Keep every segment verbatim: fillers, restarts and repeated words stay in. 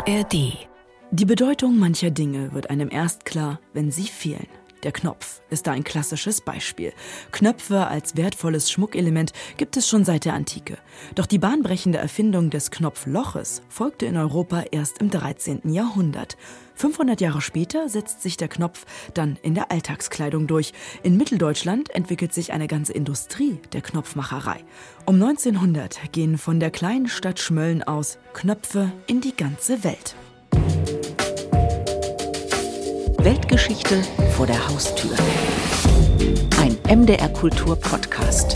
A R D. Die Bedeutung mancher Dinge wird einem erst klar, wenn sie fehlen. Der Knopf ist da ein klassisches Beispiel. Knöpfe als wertvolles Schmuckelement gibt es schon seit der Antike. Doch die bahnbrechende Erfindung des Knopfloches folgte in Europa erst im dreizehnten Jahrhundert. fünfhundert Jahre später setzt sich der Knopf dann in der Alltagskleidung durch. In Mitteldeutschland entwickelt sich eine ganze Industrie der Knopfmacherei. Um neunzehnhundert gehen von der kleinen Stadt Schmölln aus Knöpfe in die ganze Welt. Weltgeschichte vor der Haustür. Ein M D R Kultur Podcast.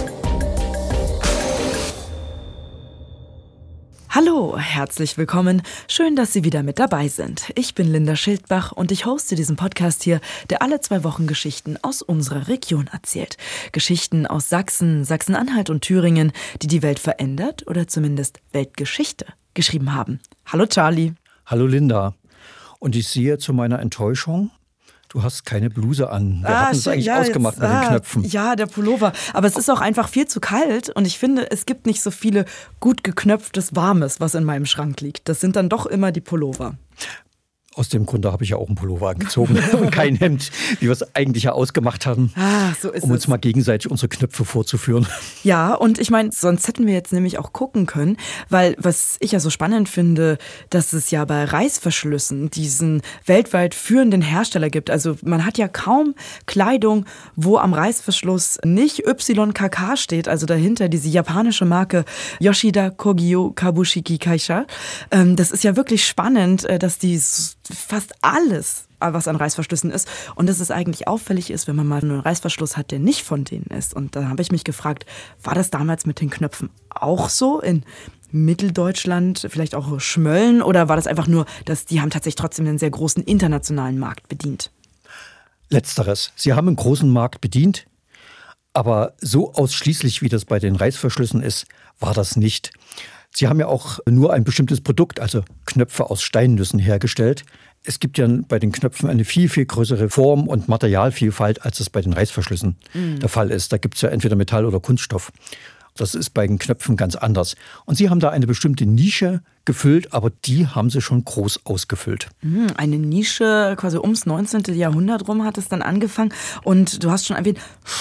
Hallo, herzlich willkommen. Schön, dass Sie wieder mit dabei sind. Ich bin Linda Schildbach und ich hoste diesen Podcast hier, der alle zwei Wochen Geschichten aus unserer Region erzählt. Geschichten aus Sachsen, Sachsen-Anhalt und Thüringen, die die Welt verändert oder zumindest Weltgeschichte geschrieben haben. Hallo Charlie. Hallo Linda. Und ich sehe zu meiner Enttäuschung, du hast keine Bluse an. Wir ah, hatten es eigentlich ja, ausgemacht jetzt, mit ah, den Knöpfen. Ja, der Pullover. Aber es ist auch einfach viel zu kalt und ich finde, es gibt nicht so viele gut geknöpftes Warmes, was in meinem Schrank liegt. Das sind dann doch immer die Pullover. Aus dem Grunde habe ich ja auch einen Pullover angezogen und kein Hemd, wie wir es eigentlich ja ausgemacht haben, ah, so ist um uns es. mal gegenseitig unsere Knöpfe vorzuführen. Ja, und ich meine, sonst hätten wir jetzt nämlich auch gucken können, weil was ich ja so spannend finde, dass es ja bei Reißverschlüssen diesen weltweit führenden Hersteller gibt. Also man hat ja kaum Kleidung, wo am Reißverschluss nicht Y K K steht, also dahinter diese japanische Marke Yoshida Kogyo Kabushiki Kaisha. Das ist ja wirklich spannend, dass die fast alles, was an Reißverschlüssen ist. Und dass es eigentlich auffällig ist, wenn man mal einen Reißverschluss hat, der nicht von denen ist. Und da habe ich mich gefragt, war das damals mit den Knöpfen auch so in Mitteldeutschland, vielleicht auch Schmölln? Oder war das einfach nur, dass die haben tatsächlich trotzdem einen sehr großen internationalen Markt bedient? Letzteres. Sie haben einen großen Markt bedient, aber so ausschließlich, wie das bei den Reißverschlüssen ist, war das nicht. Sie haben ja auch nur ein bestimmtes Produkt, also Knöpfe aus Steinnüssen hergestellt. Es gibt ja bei den Knöpfen eine viel, viel größere Form- und Materialvielfalt, als es bei den Reißverschlüssen mhm. der Fall ist. Da gibt es ja entweder Metall oder Kunststoff. Das ist bei den Knöpfen ganz anders. Und Sie haben da eine bestimmte Nische gefüllt, aber die haben Sie schon groß ausgefüllt. Eine Nische, quasi ums neunzehnten Jahrhundert rum hat es dann angefangen. Und du hast schon erwähnt,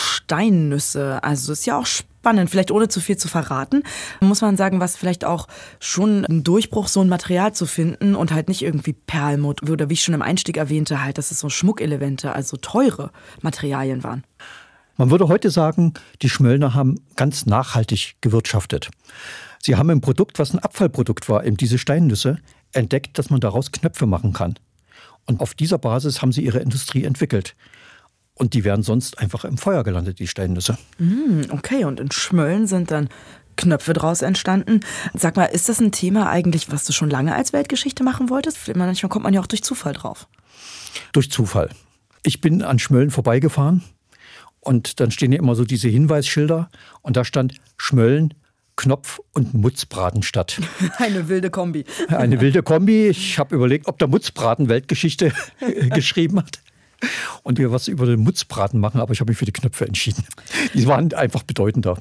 Steinnüsse. Also ist ja auch spannend, vielleicht ohne zu viel zu verraten. Muss man sagen, was vielleicht auch schon ein Durchbruch, so ein Material zu finden und halt nicht irgendwie Perlmutt oder wie ich schon im Einstieg erwähnte, halt, dass es so Schmuckelemente, also teure Materialien waren. Man würde heute sagen, die Schmöllner haben ganz nachhaltig gewirtschaftet. Sie haben ein Produkt, was ein Abfallprodukt war, eben diese Steinnüsse, entdeckt, dass man daraus Knöpfe machen kann. Und auf dieser Basis haben sie ihre Industrie entwickelt. Und die wären sonst einfach im Feuer gelandet, die Steinnüsse. Okay, und in Schmölln sind dann Knöpfe draus entstanden. Sag mal, ist das ein Thema eigentlich, was du schon lange als Weltgeschichte machen wolltest? Manchmal kommt man ja auch durch Zufall drauf. Durch Zufall. Ich bin an Schmölln vorbeigefahren. Und dann stehen ja immer so diese Hinweisschilder. Und da stand Schmölln, Knopf und Mutzbraten statt. Eine wilde Kombi. Eine wilde Kombi. Ich habe überlegt, ob der Mutzbraten Weltgeschichte geschrieben hat. Und wir was über den Mutzbraten machen, aber ich habe mich für die Knöpfe entschieden. Die waren einfach bedeutender.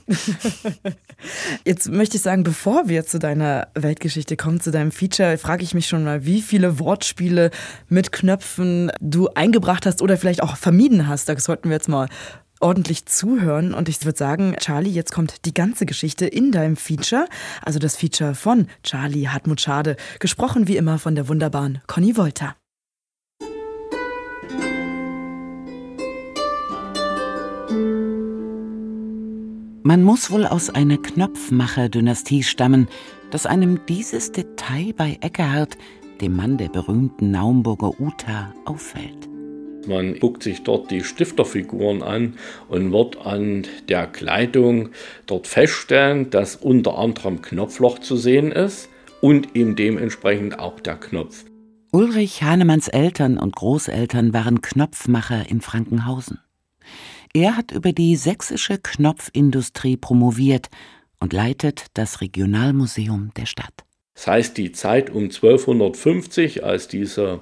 Jetzt möchte ich sagen, bevor wir zu deiner Weltgeschichte kommen, zu deinem Feature, frage ich mich schon mal, wie viele Wortspiele mit Knöpfen du eingebracht hast oder vielleicht auch vermieden hast. Da sollten wir jetzt mal ordentlich zuhören. Und ich würde sagen, Charlie, jetzt kommt die ganze Geschichte in deinem Feature. Also das Feature von Charlie Hartmut Schade, gesprochen wie immer von der wunderbaren Conny Wolter. Man muss wohl aus einer Knopfmacher-Dynastie stammen, dass einem dieses Detail bei Eckehard, dem Mann der berühmten Naumburger Uta, auffällt. Man guckt sich dort die Stifterfiguren an und wird an der Kleidung dort feststellen, dass unter anderem Knopfloch zu sehen ist und eben dementsprechend auch der Knopf. Ulrich Hahnemanns Eltern und Großeltern waren Knopfmacher in Frankenhausen. Er hat über die sächsische Knopfindustrie promoviert und leitet das Regionalmuseum der Stadt. Das heißt, die Zeit um zwölfhundertfünfzig, als diese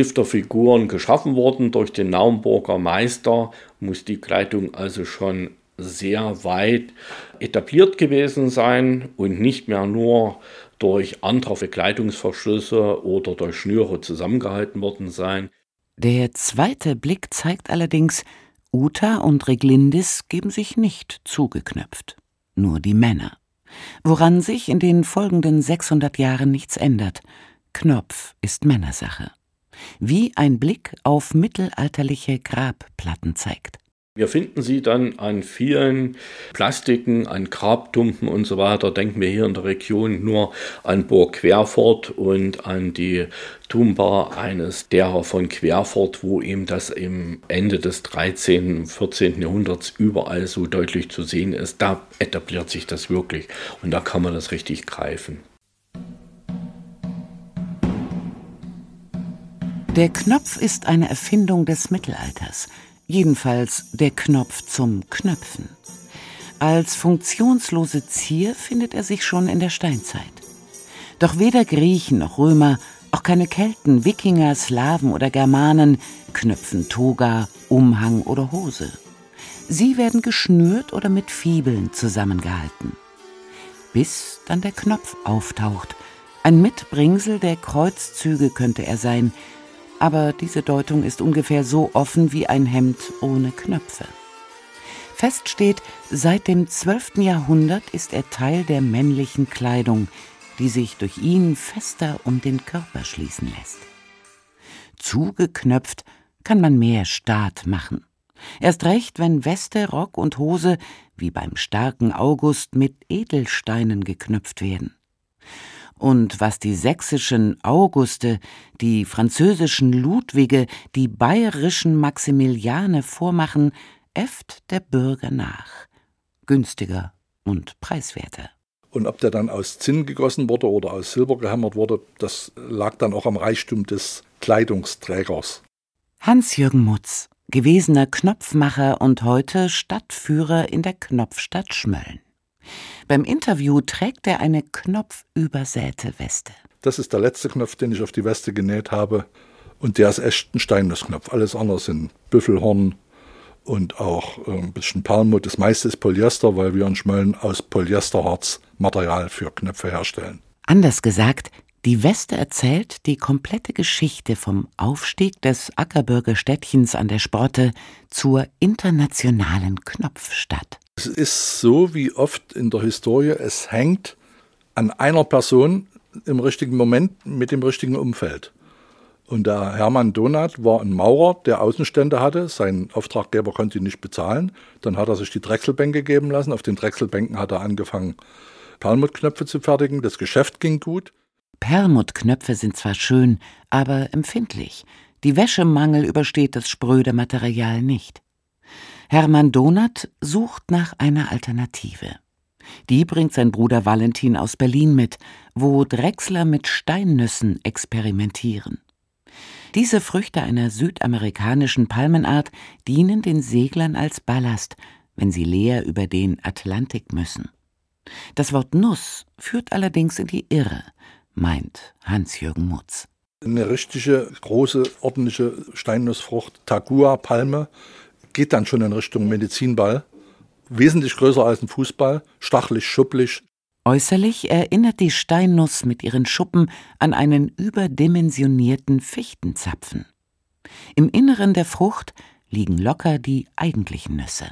Stifterfiguren geschaffen wurden durch den Naumburger Meister, muss die Kleidung also schon sehr weit etabliert gewesen sein und nicht mehr nur durch andere Bekleidungsverschlüsse oder durch Schnüre zusammengehalten worden sein. Der zweite Blick zeigt allerdings, Uta und Reglindis geben sich nicht zugeknöpft, nur die Männer. Woran sich in den folgenden sechshundert Jahren nichts ändert. Knopf ist Männersache. Wie ein Blick auf mittelalterliche Grabplatten zeigt. Wir finden sie dann an vielen Plastiken, an Grabtumpen und so weiter. Denken wir hier in der Region nur an Burg Querfurt und an die Tumba eines derer von Querfurt, wo eben das im Ende des dreizehnten, vierzehnten Jahrhunderts überall so deutlich zu sehen ist. Da etabliert sich das wirklich und da kann man das richtig greifen. Der Knopf ist eine Erfindung des Mittelalters. Jedenfalls der Knopf zum Knöpfen. Als funktionslose Zier findet er sich schon in der Steinzeit. Doch weder Griechen noch Römer, auch keine Kelten, Wikinger, Slawen oder Germanen knöpfen Toga, Umhang oder Hose. Sie werden geschnürt oder mit Fibeln zusammengehalten. Bis dann der Knopf auftaucht. Ein Mitbringsel der Kreuzzüge könnte er sein, aber diese Deutung ist ungefähr so offen wie ein Hemd ohne Knöpfe. Fest steht, seit dem zwölften Jahrhundert ist er Teil der männlichen Kleidung, die sich durch ihn fester um den Körper schließen lässt. Zugeknöpft kann man mehr Staat machen. Erst recht, wenn Weste, Rock und Hose, wie beim starken August, mit Edelsteinen geknöpft werden. Und was die sächsischen Auguste, die französischen Ludwige, die bayerischen Maximiliane vormachen, äfft der Bürger nach. Günstiger und preiswerter. Und ob der dann aus Zinn gegossen wurde oder aus Silber gehämmert wurde, das lag dann auch am Reichtum des Kleidungsträgers. Hans-Jürgen Mutz, gewesener Knopfmacher und heute Stadtführer in der Knopfstadt Schmölln. Beim Interview trägt er eine knopfübersäte Weste. Das ist der letzte Knopf, den ich auf die Weste genäht habe. Und der ist echt ein Steinnuss-Knopf. Alles andere sind Büffelhorn und auch ein bisschen Palmwood. Das meiste ist Polyester, weil wir in Schmölln aus Polyesterharz Material für Knöpfe herstellen. Anders gesagt, die Weste erzählt die komplette Geschichte vom Aufstieg des Ackerbürger Städtchens an der Sprotte zur internationalen Knopfstadt. Es ist so wie oft in der Historie, es hängt an einer Person im richtigen Moment mit dem richtigen Umfeld. Und der Hermann Donath war ein Maurer, der Außenstände hatte. Sein Auftraggeber konnte ihn nicht bezahlen. Dann hat er sich die Drechselbänke geben lassen. Auf den Drechselbänken hat er angefangen, Perlmuttknöpfe zu fertigen. Das Geschäft ging gut. Perlmuttknöpfe sind zwar schön, aber empfindlich. Die Wäschemangel übersteht das spröde Material nicht. Hermann Donath sucht nach einer Alternative. Die bringt sein Bruder Valentin aus Berlin mit, wo Drechsler mit Steinnüssen experimentieren. Diese Früchte einer südamerikanischen Palmenart dienen den Seglern als Ballast, wenn sie leer über den Atlantik müssen. Das Wort Nuss führt allerdings in die Irre, meint Hans-Jürgen Mutz. Eine richtige, große, ordentliche Steinnussfrucht, Tagua, Palme, geht dann schon in Richtung Medizinball. Wesentlich größer als ein Fußball, stachelig, schupplig. Äußerlich erinnert die Steinnuss mit ihren Schuppen an einen überdimensionierten Fichtenzapfen. Im Inneren der Frucht liegen locker die eigentlichen Nüsse.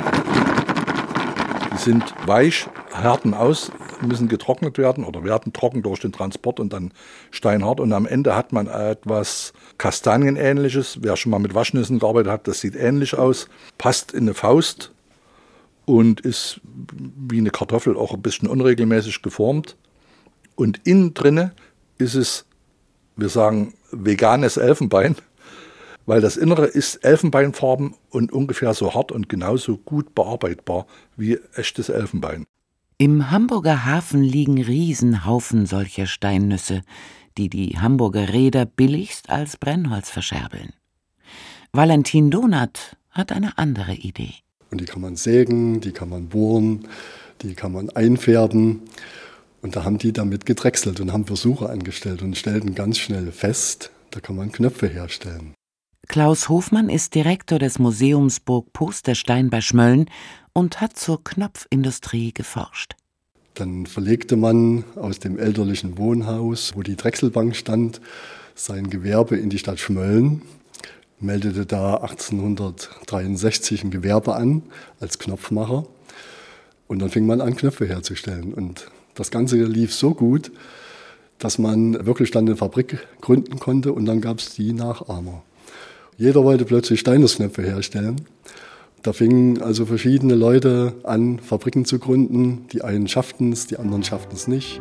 Die sind weich, härten aus, müssen getrocknet werden oder werden trocken durch den Transport und dann steinhart. Und am Ende hat man etwas Kastanienähnliches. Wer schon mal mit Waschnüssen gearbeitet hat, das sieht ähnlich aus. Passt in eine Faust und ist wie eine Kartoffel auch ein bisschen unregelmäßig geformt. Und innen drinne ist es, wir sagen, veganes Elfenbein, weil das Innere ist Elfenbeinfarben und ungefähr so hart und genauso gut bearbeitbar wie echtes Elfenbein. Im Hamburger Hafen liegen Riesenhaufen solcher Steinnüsse, die die Hamburger Reeder billigst als Brennholz verscherbeln. Valentin Donath hat eine andere Idee. Und die kann man sägen, die kann man bohren, die kann man einfärben. Und da haben die damit gedrechselt und haben Versuche angestellt und stellten ganz schnell fest, da kann man Knöpfe herstellen. Klaus Hofmann ist Direktor des Museums Burg Posterstein bei Schmölln und hat zur Knopfindustrie geforscht. Dann verlegte man aus dem elterlichen Wohnhaus, wo die Drechselbank stand, sein Gewerbe in die Stadt Schmölln, meldete da achtzehnhundertdreiundsechzig ein Gewerbe an als Knopfmacher. Und dann fing man an, Knöpfe herzustellen. Und das Ganze lief so gut, dass man wirklich dann eine Fabrik gründen konnte und dann gab es die Nachahmer. Jeder wollte plötzlich Steinersknöpfe herstellen. Da fingen also verschiedene Leute an, Fabriken zu gründen. Die einen schafften es, die anderen schafften es nicht.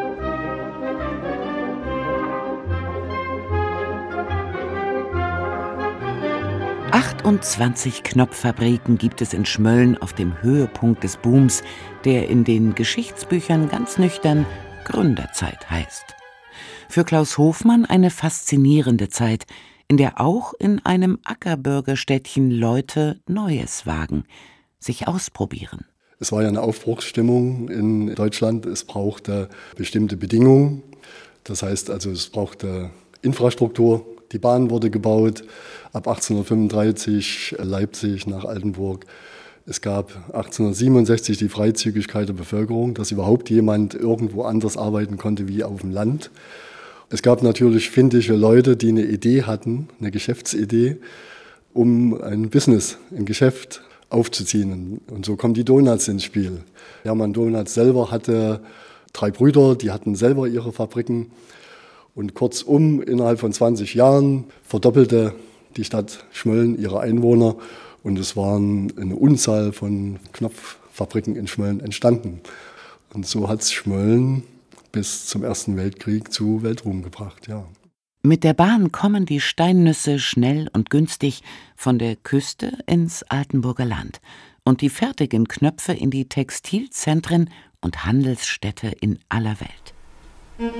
achtundzwanzig Knopffabriken gibt es in Schmölln auf dem Höhepunkt des Booms, der in den Geschichtsbüchern ganz nüchtern Gründerzeit heißt. Für Klaus Hofmann eine faszinierende Zeit, in der auch in einem Ackerbürgerstädtchen Leute Neues wagen, sich ausprobieren. Es war ja eine Aufbruchsstimmung in Deutschland. Es brauchte bestimmte Bedingungen. Das heißt also, es brauchte Infrastruktur. Die Bahn wurde gebaut, ab achtzehnhundertfünfunddreißig Leipzig nach Altenburg. Es gab achtzehnhundertsiebenundsechzig die Freizügigkeit der Bevölkerung, dass überhaupt jemand irgendwo anders arbeiten konnte wie auf dem Land. Es gab natürlich findige Leute, die eine Idee hatten, eine Geschäftsidee, um ein Business, ein Geschäft aufzuziehen. Und so kommen die Donuts ins Spiel. Hermann Donuts selber hatte drei Brüder, die hatten selber ihre Fabriken. Und kurzum, innerhalb von zwanzig Jahren verdoppelte die Stadt Schmölln ihre Einwohner. Und es waren eine Unzahl von Knopffabriken in Schmölln entstanden. Und so hat es Schmölln bis zum Ersten Weltkrieg zu Weltruhm gebracht, ja. Mit der Bahn kommen die Steinnüsse schnell und günstig von der Küste ins Altenburger Land und die fertigen Knöpfe in die Textilzentren und Handelsstädte in aller Welt.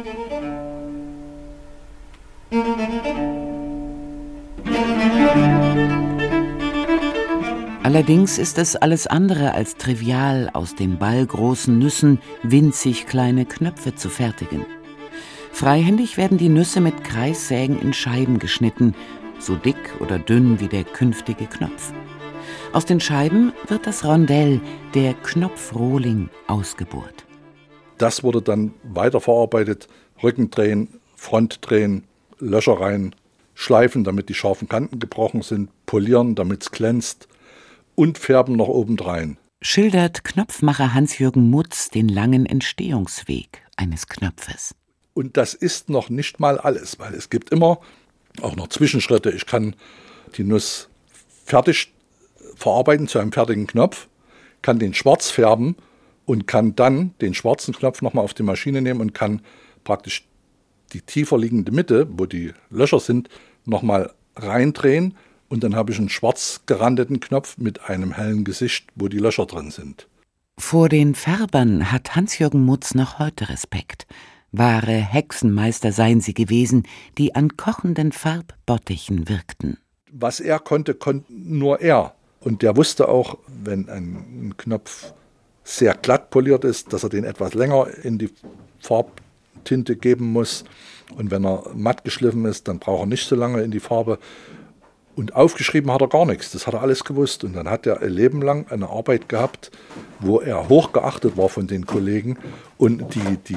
Allerdings ist es alles andere als trivial, aus den ballgroßen Nüssen winzig kleine Knöpfe zu fertigen. Freihändig werden die Nüsse mit Kreissägen in Scheiben geschnitten, so dick oder dünn wie der künftige Knopf. Aus den Scheiben wird das Rondell, der Knopfrohling, ausgebohrt. Das wurde dann weiterverarbeitet, Rücken drehen, Front drehen, Löcher rein, schleifen, damit die scharfen Kanten gebrochen sind, polieren, damit es glänzt und färben noch obendrein. Schildert Knopfmacher Hans-Jürgen Mutz den langen Entstehungsweg eines Knopfes. Und das ist noch nicht mal alles, weil es gibt immer auch noch Zwischenschritte. Ich kann die Nuss fertig verarbeiten zu einem fertigen Knopf, kann den schwarz färben und kann dann den schwarzen Knopf nochmal auf die Maschine nehmen und kann praktisch die tiefer liegende Mitte, wo die Löcher sind, nochmal reindrehen. Und dann habe ich einen schwarz gerandeten Knopf mit einem hellen Gesicht, wo die Löcher drin sind. Vor den Färbern hat Hans-Jürgen Mutz noch heute Respekt. Wahre Hexenmeister seien sie gewesen, die an kochenden Farbbottichen wirkten. Was er konnte, konnte nur er. Und der wusste auch, wenn ein Knopf sehr glatt poliert ist, dass er den etwas länger in die Farbtinte geben muss. Und wenn er matt geschliffen ist, dann braucht er nicht so lange in die Farbe. Und aufgeschrieben hat er gar nichts, das hat er alles gewusst. Und dann hat er ein Leben lang eine Arbeit gehabt, wo er hochgeachtet war von den Kollegen. Und die, die,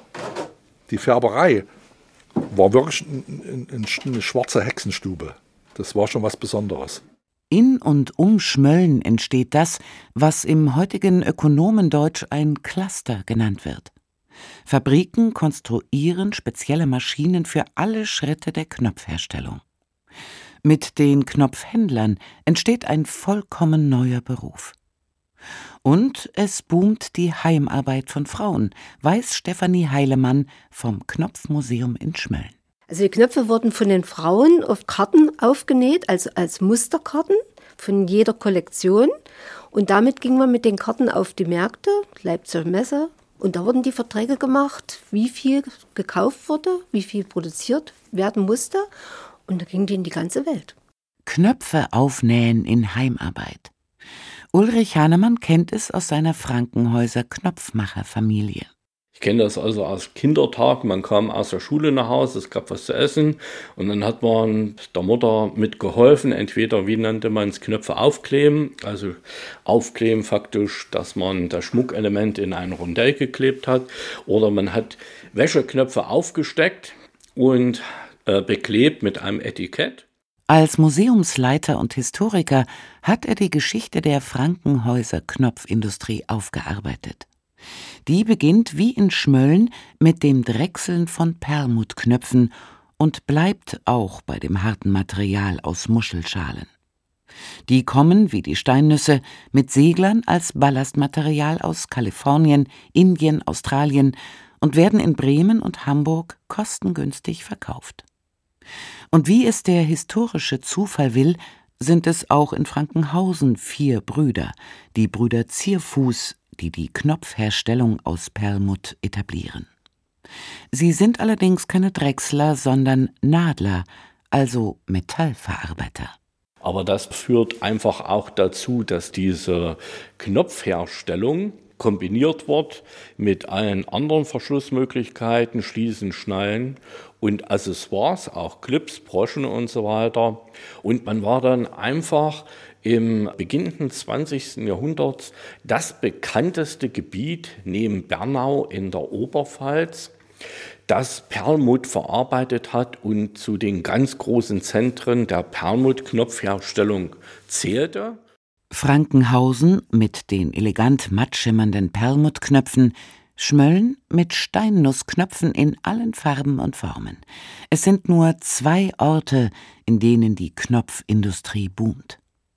die Färberei war wirklich ein, ein, eine schwarze Hexenstube. Das war schon was Besonderes. In und um Schmölln entsteht das, was im heutigen Ökonomendeutsch ein Cluster genannt wird. Fabriken konstruieren spezielle Maschinen für alle Schritte der Knopfherstellung. Mit den Knopfhändlern entsteht ein vollkommen neuer Beruf. Und es boomt die Heimarbeit von Frauen, weiß Stefanie Heilemann vom Knopfmuseum in Schmölln. Also die Knöpfe wurden von den Frauen auf Karten aufgenäht, also als Musterkarten von jeder Kollektion. Und damit ging man mit den Karten auf die Märkte, Leipziger Messe. Und da wurden die Verträge gemacht, wie viel gekauft wurde, wie viel produziert werden musste. Und da gingen die in die ganze Welt. Knöpfe aufnähen in Heimarbeit. Ulrich Hahnemann kennt es aus seiner Frankenhäuser Knopfmacherfamilie. Ich kenne das also aus Kindertagen. Man kam aus der Schule nach Hause, es gab was zu essen und dann hat man der Mutter mitgeholfen. Entweder, wie nannte man es, Knöpfe aufkleben, also aufkleben faktisch, dass man das Schmuckelement in ein Rondell geklebt hat, oder man hat Wäscheknöpfe aufgesteckt und äh, beklebt mit einem Etikett. Als Museumsleiter und Historiker hat er die Geschichte der Frankenhäuser Knopfindustrie aufgearbeitet. Die beginnt wie in Schmölln mit dem Drechseln von Perlmuttknöpfen und bleibt auch bei dem harten Material aus Muschelschalen. Die kommen, wie die Steinnüsse, mit Seglern als Ballastmaterial aus Kalifornien, Indien, Australien und werden in Bremen und Hamburg kostengünstig verkauft. Und wie es der historische Zufall will, sind es auch in Frankenhausen vier Brüder, die Brüder Zierfuß, die die Knopfherstellung aus Perlmutt etablieren. Sie sind allerdings keine Drechsler, sondern Nadler, also Metallverarbeiter. Aber das führt einfach auch dazu, dass diese Knopfherstellung kombiniert wird mit allen anderen Verschlussmöglichkeiten, Schließen, Schnallen und Accessoires, auch Clips, Broschen und so weiter. Und man war dann einfach im beginnenden zwanzigsten Jahrhunderts das bekannteste Gebiet neben Bernau in der Oberpfalz, das Perlmutt verarbeitet hat und zu den ganz großen Zentren der Perlmutt-Knopfherstellung zählte. Frankenhausen mit den elegant matt schimmernden Perlmuttknöpfen, Schmölln mit Steinnussknöpfen in allen Farben und Formen. Es sind nur zwei Orte, in denen die Knopfindustrie boomt.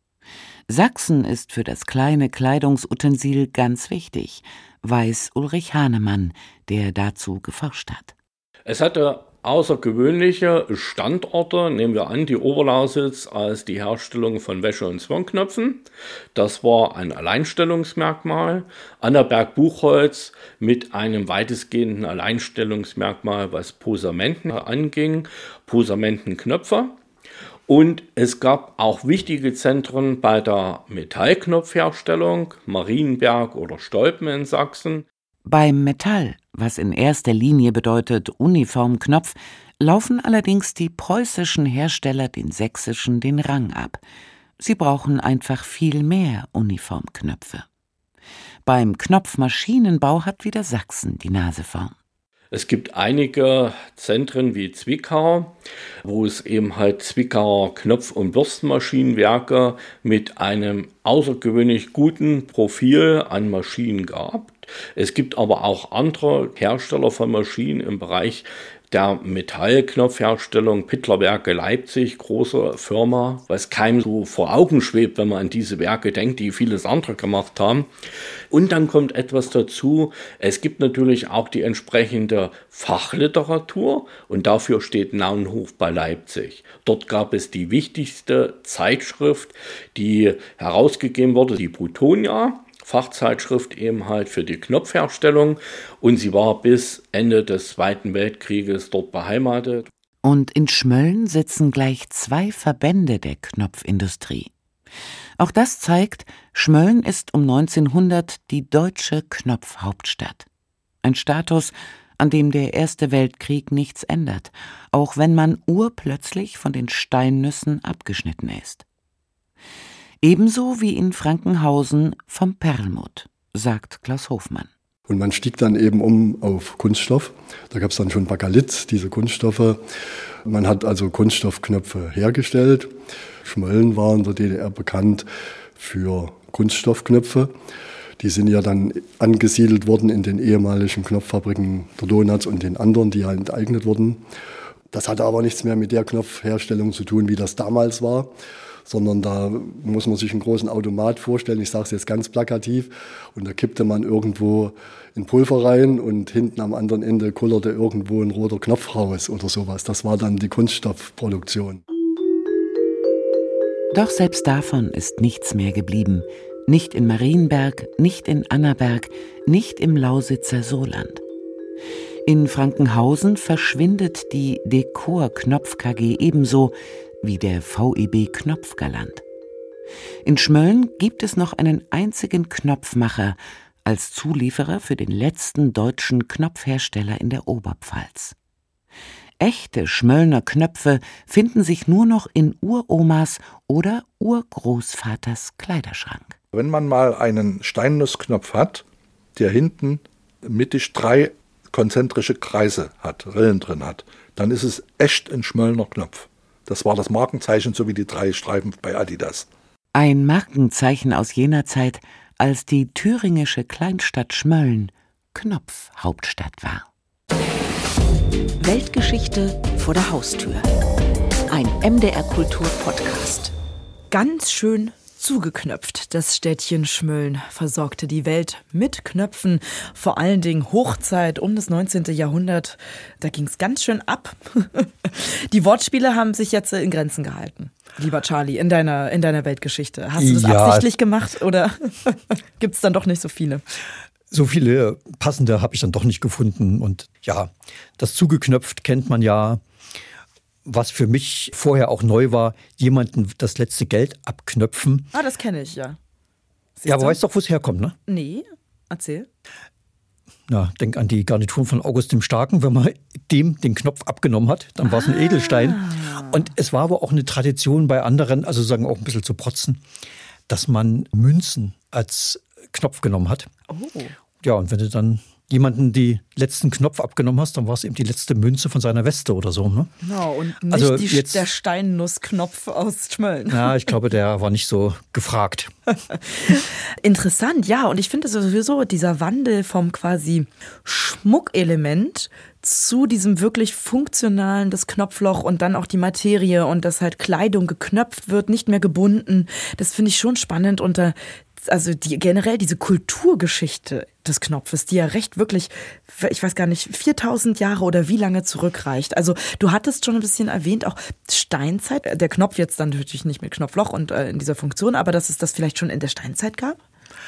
Sachsen ist für das kleine Kleidungsutensil ganz wichtig, weiß Ulrich Hahnemann, der dazu geforscht hat. Es hatte außergewöhnliche Standorte, nehmen wir an, die Oberlausitz als die Herstellung von Wäsche- und Zwirnknöpfen. Das war ein Alleinstellungsmerkmal. Annaberg-Buchholz mit einem weitestgehenden Alleinstellungsmerkmal, was Posamenten anging, Posamentenknöpfe. Und es gab auch wichtige Zentren bei der Metallknopfherstellung, Marienberg oder Stolpen in Sachsen. Beim Metall, was in erster Linie bedeutet Uniformknopf, laufen allerdings die preußischen Hersteller den sächsischen den Rang ab. Sie brauchen einfach viel mehr Uniformknöpfe. Beim Knopfmaschinenbau hat wieder Sachsen die Nase vorn. Es gibt einige Zentren wie Zwickau, wo es eben halt Zwickauer Knopf- und Bürstenmaschinenwerke mit einem außergewöhnlich guten Profil an Maschinen gab. Es gibt aber auch andere Hersteller von Maschinen im Bereich der Metallknopfherstellung, Pittlerwerke Leipzig, große Firma, was keinem so vor Augen schwebt, wenn man an diese Werke denkt, die vieles andere gemacht haben. Und dann kommt etwas dazu, es gibt natürlich auch die entsprechende Fachliteratur und dafür steht Naunhof bei Leipzig. Dort gab es die wichtigste Zeitschrift, die herausgegeben wurde, die Brutonia. Fachzeitschrift eben halt für die Knopfherstellung und sie war bis Ende des Zweiten Weltkrieges dort beheimatet. Und in Schmölln sitzen gleich zwei Verbände der Knopfindustrie. Auch das zeigt, Schmölln ist um neunzehnhundert die deutsche Knopfhauptstadt. Ein Status, an dem der Erste Weltkrieg nichts ändert, auch wenn man urplötzlich von den Steinnüssen abgeschnitten ist. Ebenso wie in Frankenhausen vom Perlmutt, sagt Klaus Hofmann. Und man stieg dann eben um auf Kunststoff. Da gab es dann schon Bakalit, diese Kunststoffe. Man hat also Kunststoffknöpfe hergestellt. Schmölln war in der D D R bekannt für Kunststoffknöpfe. Die sind ja dann angesiedelt worden in den ehemaligen Knopffabriken der Donuts und den anderen, die ja enteignet wurden. Das hatte aber nichts mehr mit der Knopfherstellung zu tun, wie das damals war, sondern da muss man sich einen großen Automat vorstellen, ich sage es jetzt ganz plakativ, und da kippte man irgendwo ein Pulver rein und hinten am anderen Ende kullerte irgendwo ein roter Knopf raus oder sowas. Das war dann die Kunststoffproduktion. Doch selbst davon ist nichts mehr geblieben. Nicht in Marienberg, nicht in Annaberg, nicht im Lausitzer Soland. In Frankenhausen verschwindet die Dekor Knopf K G ebenso wie der V E B Knopfgalant. In Schmölln gibt es noch einen einzigen Knopfmacher, als Zulieferer für den letzten deutschen Knopfhersteller in der Oberpfalz. Echte Schmöllner Knöpfe finden sich nur noch in Uromas oder Urgroßvaters Kleiderschrank. Wenn man mal einen Steinnussknopf hat, der hinten mittig drei konzentrische Kreise hat, Rillen drin hat, dann ist es echt ein Schmöllner Knopf. Das war das Markenzeichen, so wie die drei Streifen bei Adidas. Ein Markenzeichen aus jener Zeit, als die thüringische Kleinstadt Schmölln Knopfhauptstadt war. Weltgeschichte vor der Haustür. Ein M D R-Kultur-Podcast. Ganz schön zugeknöpft. Das Städtchen Schmölln versorgte die Welt mit Knöpfen. Vor allen Dingen Hochzeit um das neunzehnte Jahrhundert. Da ging es ganz schön ab. Die Wortspiele haben sich jetzt in Grenzen gehalten. Lieber Charlie, in deiner, in deiner Weltgeschichte. Hast du das ja absichtlich gemacht oder gibt es dann doch nicht so viele? So viele passende habe ich dann doch nicht gefunden. Und ja, das zugeknöpft kennt man ja. Was für mich vorher auch neu war, jemanden das letzte Geld abknöpfen. Ah, das kenne ich, ja. Siehst ja, aber du? weißt doch, wo es herkommt, ne? Nee, erzähl. Na, denk an die Garnituren von August dem Starken. Wenn man dem den Knopf abgenommen hat, dann war es ein Ah. Edelstein. Und es war aber auch eine Tradition bei anderen, also sagen auch ein bisschen zu protzen, dass man Münzen als Knopf genommen hat. Oh. Ja, und wenn du dann jemanden die letzten Knopf abgenommen hast, dann war es eben die letzte Münze von seiner Weste oder so. Ne? Genau, und nicht Also die, jetzt- der Steinnussknopf aus Schmölln. Ja, ich glaube, der war nicht so gefragt. Interessant, ja. Und ich finde sowieso dieser Wandel vom quasi Schmuckelement zu diesem wirklich funktionalen, das Knopfloch und dann auch die Materie und dass halt Kleidung geknöpft wird, nicht mehr gebunden. Das finde ich schon spannend und da also die, generell diese Kulturgeschichte des Knopfes, die ja recht wirklich, ich weiß gar nicht, viertausend Jahre oder wie lange zurückreicht. Also du hattest schon ein bisschen erwähnt, auch Steinzeit, der Knopf jetzt dann natürlich nicht mit Knopfloch und äh, in dieser Funktion, aber dass es das vielleicht schon in der Steinzeit gab?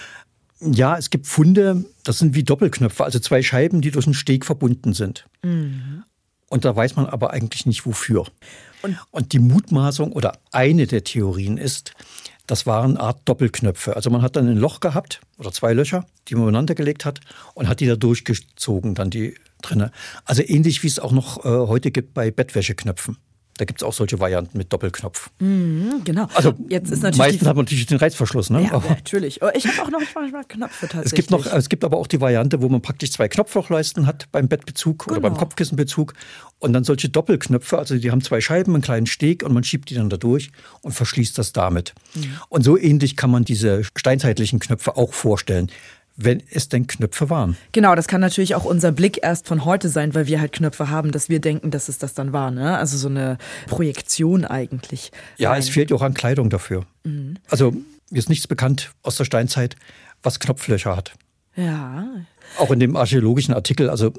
Ja, es gibt Funde, das sind wie Doppelknöpfe, also zwei Scheiben, die durch einen Steg verbunden sind. Mhm. Und da weiß man aber eigentlich nicht, wofür. Und- Und die Mutmaßung oder eine der Theorien ist, das waren eine Art Doppelknöpfe. Also man hat dann ein Loch gehabt oder zwei Löcher, die man übereinander gelegt hat und hat die da durchgezogen, dann die drinne. Also ähnlich wie es auch noch äh, heute gibt bei Bettwäscheknöpfen. Da gibt es auch solche Varianten mit Doppelknopf. Mhm, genau. Also jetzt ist natürlich meistens die, hat man natürlich den Reißverschluss. Ne? ja, Aber natürlich. Oh, ich habe auch noch manchmal Knöpfe tatsächlich. es gibt, noch, es gibt aber auch die Variante, wo man praktisch zwei Knopflochleisten hat beim Bettbezug oder Genau. beim Kopfkissenbezug. Und dann solche Doppelknöpfe, also die haben zwei Scheiben, einen kleinen Steg und man schiebt die dann da durch und verschließt das damit. Mhm. Und so ähnlich kann man diese steinzeitlichen Knöpfe auch vorstellen, wenn es denn Knöpfe waren. Genau, das kann natürlich auch unser Blick erst von heute sein, weil wir halt Knöpfe haben, dass wir denken, dass es das dann war. Ne? Also so eine Projektion eigentlich. Ja, rein. es fehlt ja auch an Kleidung dafür. Mhm. Also mir ist nichts bekannt aus der Steinzeit, was Knopflöcher hat. Ja, Auch in dem archäologischen Artikel, also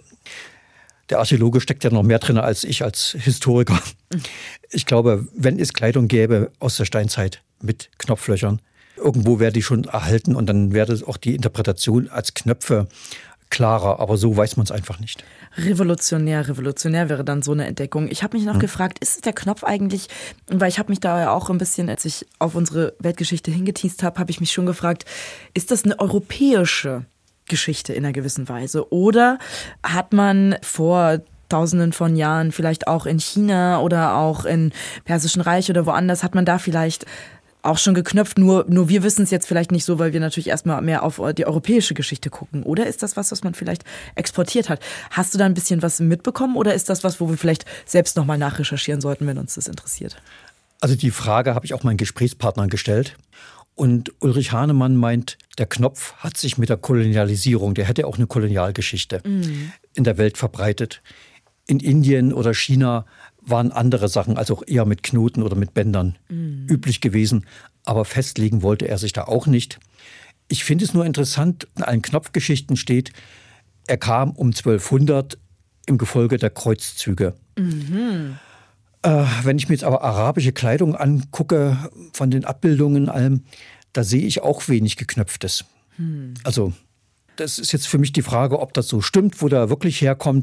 der Archäologe steckt ja noch mehr drin als ich als Historiker. Ich glaube, wenn es Kleidung gäbe aus der Steinzeit mit Knopflöchern, irgendwo wäre die schon erhalten und dann wäre auch die Interpretation als Knöpfe klarer, aber so weiß man es einfach nicht. revolutionär, revolutionär wäre dann so eine Entdeckung. Ich habe mich noch Hm. gefragt, ist der Knopf eigentlich, weil ich habe mich da ja auch ein bisschen, als ich auf unsere Weltgeschichte hingeteast habe, habe ich mich schon gefragt, ist das eine europäische Geschichte in einer gewissen Weise? Oder hat man vor Tausenden von Jahren vielleicht auch in China oder auch im Persischen Reich oder woanders, hat man da vielleicht auch schon geknöpft, nur, nur wir wissen es jetzt vielleicht nicht so, weil wir natürlich erstmal mehr auf die europäische Geschichte gucken. Oder ist das was, was man vielleicht exportiert hat? Hast du da ein bisschen was mitbekommen oder ist das was, wo wir vielleicht selbst nochmal nachrecherchieren sollten, wenn uns das interessiert? Also die Frage habe ich auch meinen Gesprächspartnern gestellt. Und Ulrich Hahnemann meint, der Knopf hat sich mit der Kolonialisierung, der hätte auch eine Kolonialgeschichte Mhm. in der Welt verbreitet. In Indien oder China waren andere Sachen, also auch eher mit Knoten oder mit Bändern Mhm. üblich gewesen. Aber festlegen wollte er sich da auch nicht. Ich finde es nur interessant, in allen Knopfgeschichten steht, er kam um zwölfhundert im Gefolge der Kreuzzüge. Mhm. Äh, wenn ich mir jetzt aber arabische Kleidung angucke, von den Abbildungen allem, da sehe ich auch wenig Geknöpftes. Hm. Also das ist jetzt für mich die Frage, ob das so stimmt, wo der wirklich herkommt.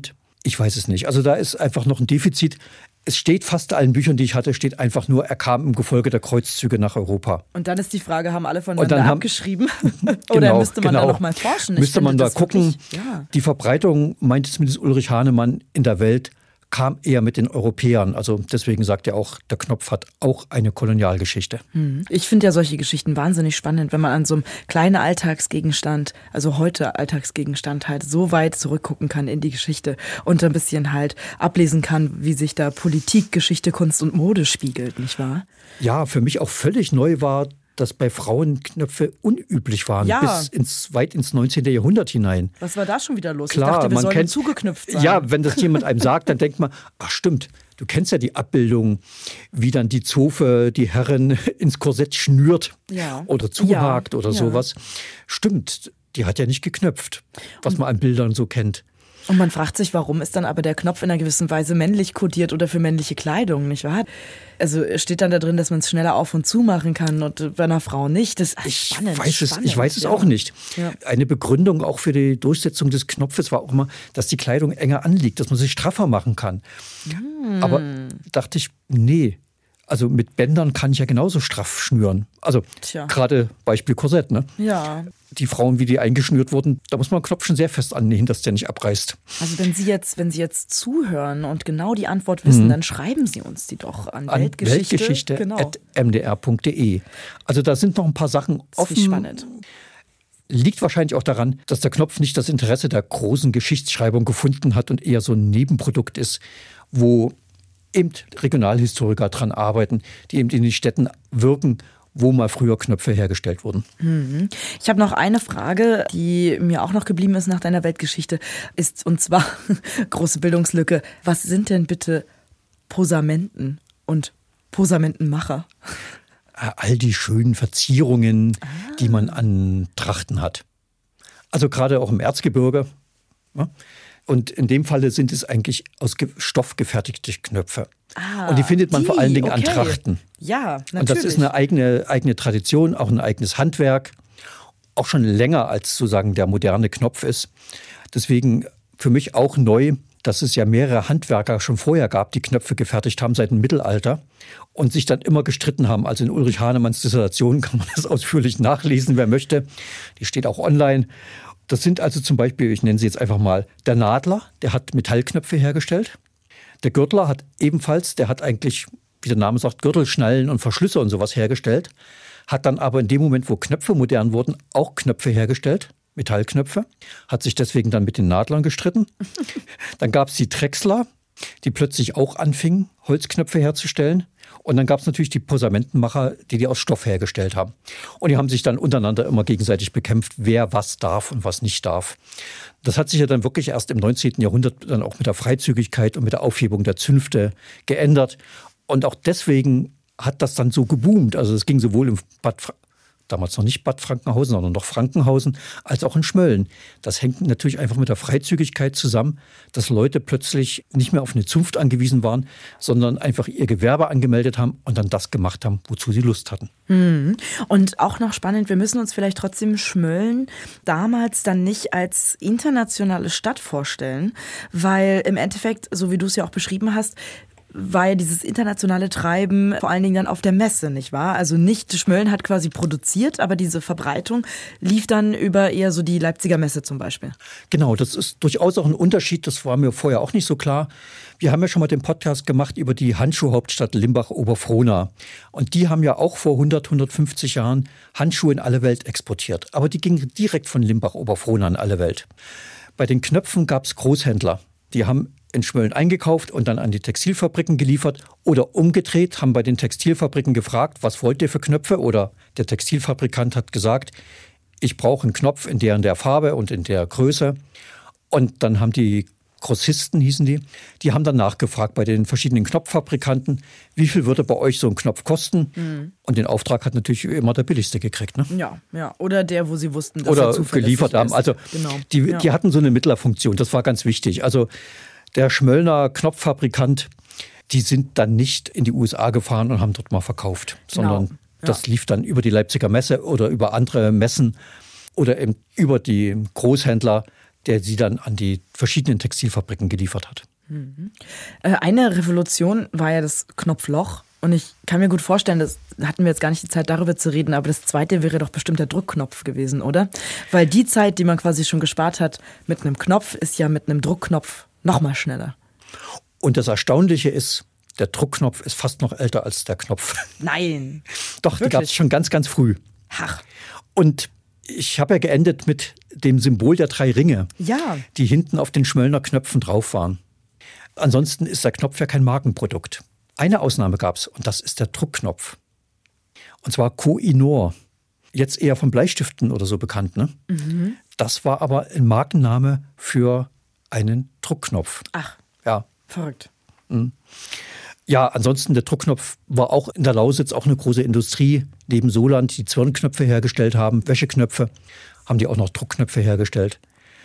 Ich weiß es nicht. Also da ist einfach noch ein Defizit. Es steht fast allen Büchern, die ich hatte, steht einfach nur, er kam im Gefolge der Kreuzzüge nach Europa. Und dann ist die Frage, haben alle voneinander haben, abgeschrieben? Oder genau, müsste man genau. da noch mal forschen? Ich müsste man da gucken. Wirklich, ja. Die Verbreitung, meinte zumindest Ulrich Hahnemann, in der Welt kam eher mit den Europäern. Also deswegen sagt er auch, der Knopf hat auch eine Kolonialgeschichte. Ich finde ja solche Geschichten wahnsinnig spannend, wenn man an so einem kleinen Alltagsgegenstand, also heute Alltagsgegenstand halt so weit zurückgucken kann in die Geschichte und ein bisschen halt ablesen kann, wie sich da Politik, Geschichte, Kunst und Mode spiegelt, nicht wahr? Ja, für mich auch völlig neu war, dass bei Frauen Knöpfe unüblich waren, ja. bis ins, weit ins neunzehnten Jahrhundert hinein. Was war da schon wieder los? Klar, ich dachte, wir man sollen kennt, zugeknüpft sein. Ja, wenn das jemand einem sagt, dann denkt man, ach stimmt, du kennst ja die Abbildung, wie dann die Zofe die Herren ins Korsett schnürt ja. oder zuhakt ja. oder ja. sowas. Stimmt, die hat ja nicht geknöpft, was Und man an Bildern so kennt. Und man fragt sich, warum ist dann aber der Knopf in einer gewissen Weise männlich kodiert oder für männliche Kleidung, nicht wahr? Also steht dann da drin, dass man es schneller auf und zu machen kann und bei einer Frau nicht. Das ist ich spannend. Weiß es, spannend, ich weiß es ja. auch nicht. Ja. Eine Begründung auch für die Durchsetzung des Knopfes war auch immer, dass die Kleidung enger anliegt, dass man sich straffer machen kann. Hm. Aber dachte ich, nee. Also mit Bändern kann ich ja genauso straff schnüren. Also gerade Beispiel Korsett, ne? Ja. Die Frauen, wie die eingeschnürt wurden, da muss man den Knopf schon sehr fest annähen, dass der nicht abreißt. Also wenn Sie jetzt, wenn Sie jetzt zuhören und genau die Antwort wissen, mhm. dann schreiben Sie uns die doch an, an Weltgeschichte. Weltgeschichte genau. at m d r punkt d e. Also da sind noch ein paar Sachen offen. Spannend. Liegt wahrscheinlich auch daran, dass der Knopf nicht das Interesse der großen Geschichtsschreibung gefunden hat und eher so ein Nebenprodukt ist, wo eben Regionalhistoriker dran arbeiten, die eben in den Städten wirken, wo mal früher Knöpfe hergestellt wurden. Ich habe noch eine Frage, die mir auch noch geblieben ist nach deiner Weltgeschichte, ist und zwar, große Bildungslücke, was sind denn bitte Posamenten und Posamentenmacher? All die schönen Verzierungen, ah. die man an Trachten hat. Also gerade auch im Erzgebirge. Ja? Und in dem Falle sind es eigentlich aus Stoff gefertigte Knöpfe. Ah, und die findet man die, vor allen Dingen okay. an Trachten. Ja, natürlich. Und das ist eine eigene, eigene Tradition, auch ein eigenes Handwerk. Auch schon länger als sozusagen der moderne Knopf ist. Deswegen für mich auch neu, dass es ja mehrere Handwerker schon vorher gab, die Knöpfe gefertigt haben seit dem Mittelalter und sich dann immer gestritten haben. Also in Ulrich Hahnemanns Dissertation kann man das ausführlich nachlesen, wer möchte. Die steht auch online. Das sind also zum Beispiel, ich nenne sie jetzt einfach mal, der Nadler, der hat Metallknöpfe hergestellt. Der Gürtler hat ebenfalls, der hat eigentlich, wie der Name sagt, Gürtelschnallen und Verschlüsse und sowas hergestellt. Hat dann aber in dem Moment, wo Knöpfe modern wurden, auch Knöpfe hergestellt, Metallknöpfe. Hat sich deswegen dann mit den Nadlern gestritten. Dann gab es die Drechsler, die plötzlich auch anfingen, Holzknöpfe herzustellen. Und dann gab es natürlich die Posamentenmacher, die die aus Stoff hergestellt haben. Und die haben sich dann untereinander immer gegenseitig bekämpft, wer was darf und was nicht darf. Das hat sich ja dann wirklich erst im neunzehnten Jahrhundert dann auch mit der Freizügigkeit und mit der Aufhebung der Zünfte geändert. Und auch deswegen hat das dann so geboomt. Also es ging sowohl im Bad Fra- damals noch nicht Bad Frankenhausen, sondern noch Frankenhausen, als auch in Schmölln. Das hängt natürlich einfach mit der Freizügigkeit zusammen, dass Leute plötzlich nicht mehr auf eine Zunft angewiesen waren, sondern einfach ihr Gewerbe angemeldet haben und dann das gemacht haben, wozu sie Lust hatten. Mhm. Und auch noch spannend, wir müssen uns vielleicht trotzdem Schmölln damals dann nicht als internationale Stadt vorstellen, weil im Endeffekt, so wie du es ja auch beschrieben hast, war ja dieses internationale Treiben vor allen Dingen dann auf der Messe, nicht wahr? Also nicht Schmölln hat quasi produziert, aber diese Verbreitung lief dann über eher so die Leipziger Messe zum Beispiel. Genau, das ist durchaus auch ein Unterschied, das war mir vorher auch nicht so klar. Wir haben ja schon mal den Podcast gemacht über die Handschuhhauptstadt Limbach-Oberfrohna. Und die haben ja auch vor hundert, hundertfünfzig Jahren Handschuhe in alle Welt exportiert. Aber die gingen direkt von Limbach-Oberfrohna in alle Welt. Bei den Knöpfen gab es Großhändler, die haben in Schmölln eingekauft und dann an die Textilfabriken geliefert oder umgedreht, haben bei den Textilfabriken gefragt, was wollt ihr für Knöpfe? Oder der Textilfabrikant hat gesagt, ich brauche einen Knopf in der und der Farbe und in der Größe. Und dann haben die Grossisten, hießen die, die haben dann nachgefragt bei den verschiedenen Knopffabrikanten, wie viel würde bei euch so ein Knopf kosten? Mhm. Und den Auftrag hat natürlich immer der billigste gekriegt. Ne? Ja, ja. Oder der, wo sie wussten, dass Oder er zuverlässig geliefert haben. ist. Also genau. die, ja. die hatten so eine Mittlerfunktion, das war ganz wichtig. Also der Schmöllner Knopffabrikant, die sind dann nicht in die U S A gefahren und haben dort mal verkauft, sondern genau. ja. das lief dann über die Leipziger Messe oder über andere Messen oder eben über die Großhändler der sie dann an die verschiedenen Textilfabriken geliefert hat. Mhm. Eine Revolution war ja das Knopfloch. Und ich kann mir gut vorstellen, das hatten wir jetzt gar nicht die Zeit, darüber zu reden, aber das zweite wäre doch bestimmt der Druckknopf gewesen, oder? Weil die Zeit, die man quasi schon gespart hat mit einem Knopf, ist ja mit einem Druckknopf noch mal schneller. Und das Erstaunliche ist, der Druckknopf ist fast noch älter als der Knopf. Nein. Doch, die gab es schon ganz, ganz früh. Ach. Und ich habe ja geendet mit dem Symbol der drei Ringe, ja, die hinten auf den Schmöllner Knöpfen drauf waren. Ansonsten ist der Knopf ja kein Markenprodukt. Eine Ausnahme gab es, und das ist der Druckknopf. Und zwar Koh-i-Noor. Jetzt eher von Bleistiften oder so bekannt, ne? Mhm. Das war aber ein Markenname für einen Druckknopf. Ach, ja. Verrückt. Mhm. Ja, ansonsten der Druckknopf war auch in der Lausitz auch eine große Industrie. Neben Soland, die Zwirnknöpfe hergestellt haben, Wäscheknöpfe, haben die auch noch Druckknöpfe hergestellt.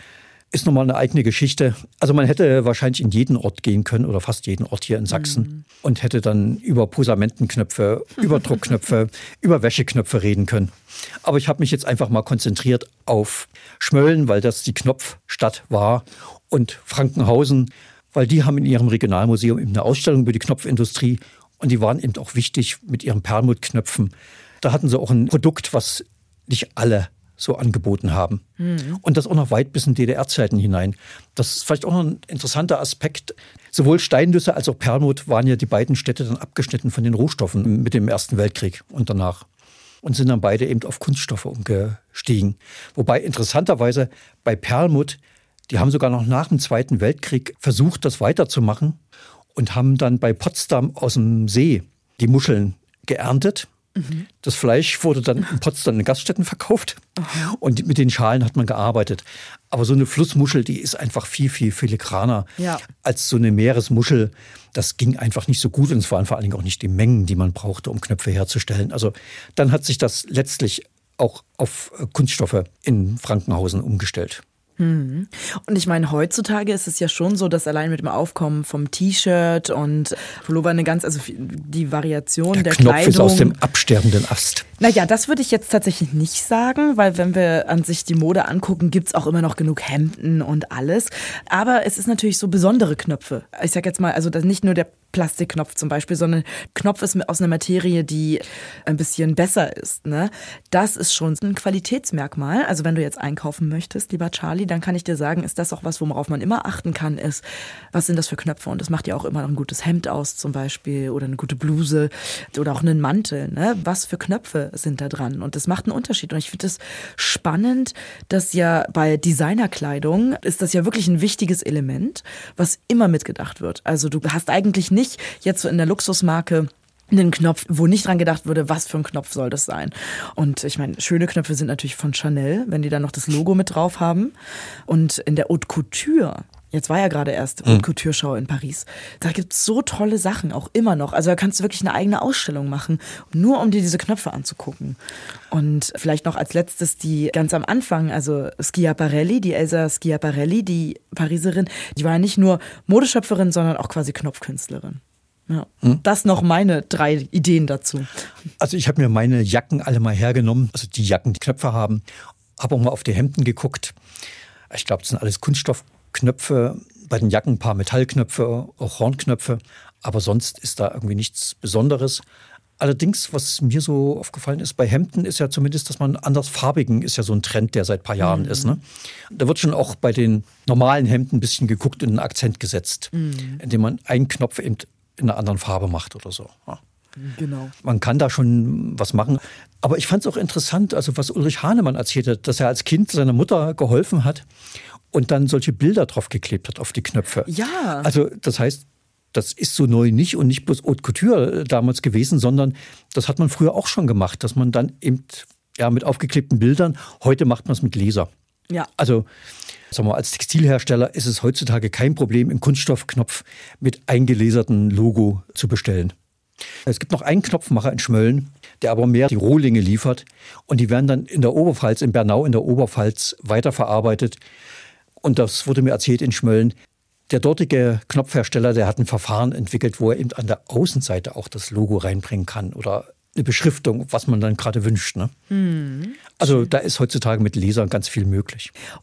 Ist nochmal eine eigene Geschichte. Also man hätte wahrscheinlich in jeden Ort gehen können oder fast jeden Ort hier in Sachsen mhm. und hätte dann über Posamentenknöpfe, über Druckknöpfe, über Wäscheknöpfe reden können. Aber ich habe mich jetzt einfach mal konzentriert auf Schmölln, weil das die Knopfstadt war, und Frankenhausen, weil die haben in ihrem Regionalmuseum eben eine Ausstellung über die Knopfindustrie, und die waren eben auch wichtig mit ihren Perlmuttknöpfen. Da hatten sie auch ein Produkt, was nicht alle so angeboten haben. Mhm. Und das auch noch weit bis in D D R-Zeiten hinein. Das ist vielleicht auch noch ein interessanter Aspekt. Sowohl Steinlüsse als auch Perlmutt waren ja die beiden Städte dann abgeschnitten von den Rohstoffen mit dem Ersten Weltkrieg und danach. Und sind dann beide eben auf Kunststoffe umgestiegen. Wobei interessanterweise bei Perlmutt, die haben sogar noch nach dem Zweiten Weltkrieg versucht, das weiterzumachen und haben dann bei Potsdam aus dem See die Muscheln geerntet. Mhm. Das Fleisch wurde dann in Potsdam in Gaststätten verkauft. Aha. Und mit den Schalen hat man gearbeitet. Aber so eine Flussmuschel, die ist einfach viel, viel filigraner ja. als so eine Meeresmuschel. Das ging einfach nicht so gut, und es waren vor allen Dingen auch nicht die Mengen, die man brauchte, um Knöpfe herzustellen. Also dann hat sich das letztlich auch auf Kunststoffe in Frankenhausen umgestellt. Und ich meine, heutzutage ist es ja schon so, dass allein mit dem Aufkommen vom T-Shirt und Pullover eine ganz, also die Variation der, der Knopf Kleidung. Ist aus dem absterbenden Ast. Naja, das würde ich jetzt tatsächlich nicht sagen, weil wenn wir an sich die Mode angucken, gibt's auch immer noch genug Hemden und alles. Aber es ist natürlich so besondere Knöpfe. Ich sag jetzt mal, also das nicht nur der Plastikknopf zum Beispiel, sondern Knopf ist aus einer Materie, die ein bisschen besser ist. Ne? Das ist schon ein Qualitätsmerkmal. Also wenn du jetzt einkaufen möchtest, lieber Charlie, dann kann ich dir sagen, ist das auch was, worauf man immer achten kann, ist, was sind das für Knöpfe? Und das macht ja auch immer ein gutes Hemd aus zum Beispiel oder eine gute Bluse oder auch einen Mantel. Ne? Was für Knöpfe sind da dran? Und das macht einen Unterschied. Und ich finde es spannend, dass ja bei Designerkleidung ist das ja wirklich ein wichtiges Element, was immer mitgedacht wird. Also du hast eigentlich nicht Nicht jetzt so in der Luxusmarke einen Knopf, wo nicht dran gedacht wurde, was für ein Knopf soll das sein. Und ich meine, schöne Knöpfe sind natürlich von Chanel, wenn die dann noch das Logo mit drauf haben. Und in der Haute Couture, jetzt war ja gerade erst Haute Couture Show in Paris, da gibt's so tolle Sachen, auch immer noch. Also da kannst du wirklich eine eigene Ausstellung machen, nur um dir diese Knöpfe anzugucken. Und vielleicht noch als letztes die ganz am Anfang, also Schiaparelli, die Elsa Schiaparelli, die Pariserin, die war ja nicht nur Modeschöpferin, sondern auch quasi Knopfkünstlerin. Ja. Hm. Das noch meine drei Ideen dazu. Also ich habe mir meine Jacken alle mal hergenommen, also die Jacken, die Knöpfe haben, habe auch mal auf die Hemden geguckt. Ich glaube, das sind alles Kunststoffknöpfe, bei den Jacken ein paar Metallknöpfe, auch Hornknöpfe, aber sonst ist da irgendwie nichts Besonderes. Allerdings, was mir so aufgefallen ist, bei Hemden ist ja zumindest, dass man andersfarbigen, ist ja so ein Trend, der seit ein paar Jahren mhm. ist. Ne? Da wird schon auch bei den normalen Hemden ein bisschen geguckt und einen Akzent gesetzt, mhm. indem man einen Knopf eben in einer anderen Farbe macht oder so. Ja. Genau. Man kann da schon was machen. Aber ich fand es auch interessant, also was Ulrich Hahnemann erzählt hat, dass er als Kind seiner Mutter geholfen hat und dann solche Bilder drauf geklebt hat auf die Knöpfe. Ja. Also das heißt, das ist so neu nicht und nicht bloß Haute Couture damals gewesen, sondern das hat man früher auch schon gemacht, dass man dann eben ja, mit aufgeklebten Bildern, heute macht man es mit Laser. Ja. Also sagen wir, als Textilhersteller ist es heutzutage kein Problem, einen Kunststoffknopf mit eingelasertem Logo zu bestellen. Es gibt noch einen Knopfmacher in Schmölln, der aber mehr die Rohlinge liefert und die werden dann in der Oberpfalz, in Bernau in der Oberpfalz weiterverarbeitet. Und das wurde mir erzählt in Schmölln. Der dortige Knopfhersteller, der hat ein Verfahren entwickelt, wo er eben an der Außenseite auch das Logo reinbringen kann oder eine Beschriftung, was man dann gerade wünscht. Ne? Mhm. Also da ist heutzutage mit Lasern ganz viel möglich. Und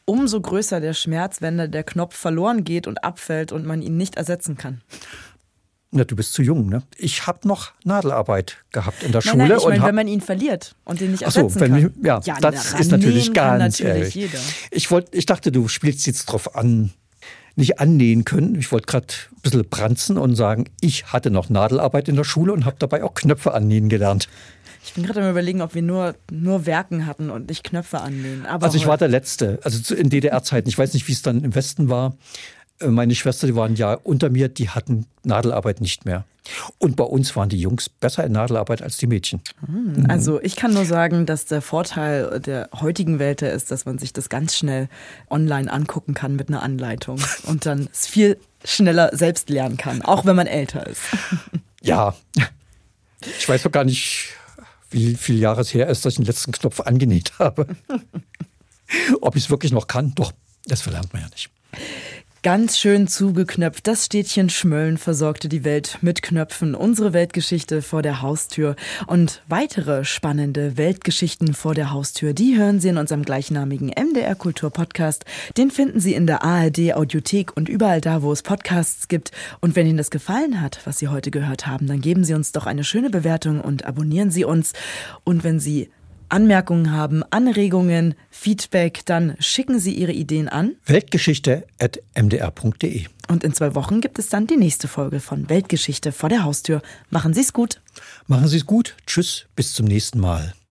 umso größer der Schmerz, wenn der Knopf verloren geht und abfällt und man ihn nicht ersetzen kann. Na, du bist zu jung, ne? Ich habe noch Nadelarbeit gehabt in der Nein, Schule. nein, ich meine, und wenn man ihn verliert und den nicht Ach so, ersetzen wenn, kann. Ja, ja das ist natürlich kann ganz natürlich ehrlich. jeder. Ich, wollt, ich dachte, du spielst jetzt drauf an, nicht annähen können. Ich wollte gerade ein bisschen branzen und sagen, ich hatte noch Nadelarbeit in der Schule und habe dabei auch Knöpfe annähen gelernt. Ich bin gerade am Überlegen, ob wir nur, nur Werken hatten und nicht Knöpfe annähen. Aber also ich war der Letzte, also in D D R-Zeiten. Ich weiß nicht, wie es dann im Westen war. Meine Schwester, die waren ja unter mir, die hatten Nadelarbeit nicht mehr. Und bei uns waren die Jungs besser in Nadelarbeit als die Mädchen. Also ich kann nur sagen, dass der Vorteil der heutigen Welt ist, dass man sich das ganz schnell online angucken kann mit einer Anleitung und dann es viel schneller selbst lernen kann, auch wenn man älter ist. Ja, ich weiß doch gar nicht, wie viele Jahre es her ist, dass ich den letzten Knopf angenäht habe. Ob ich es wirklich noch kann, doch, das verlernt man ja nicht. Ganz schön zugeknöpft. Das Städtchen Schmölln versorgte die Welt mit Knöpfen. Unsere Weltgeschichte vor der Haustür. Und weitere spannende Weltgeschichten vor der Haustür, die hören Sie in unserem gleichnamigen M D R Kultur Podcast. Den finden Sie in der A R D Audiothek und überall da, wo es Podcasts gibt. Und wenn Ihnen das gefallen hat, was Sie heute gehört haben, dann geben Sie uns doch eine schöne Bewertung und abonnieren Sie uns. Und wenn Sie Anmerkungen haben, Anregungen, Feedback, dann schicken Sie Ihre Ideen an weltgeschichte at m d r punkt d e. Und in zwei Wochen gibt es dann die nächste Folge von Weltgeschichte vor der Haustür. Machen Sie es gut. Machen Sie es gut. Tschüss, bis zum nächsten Mal.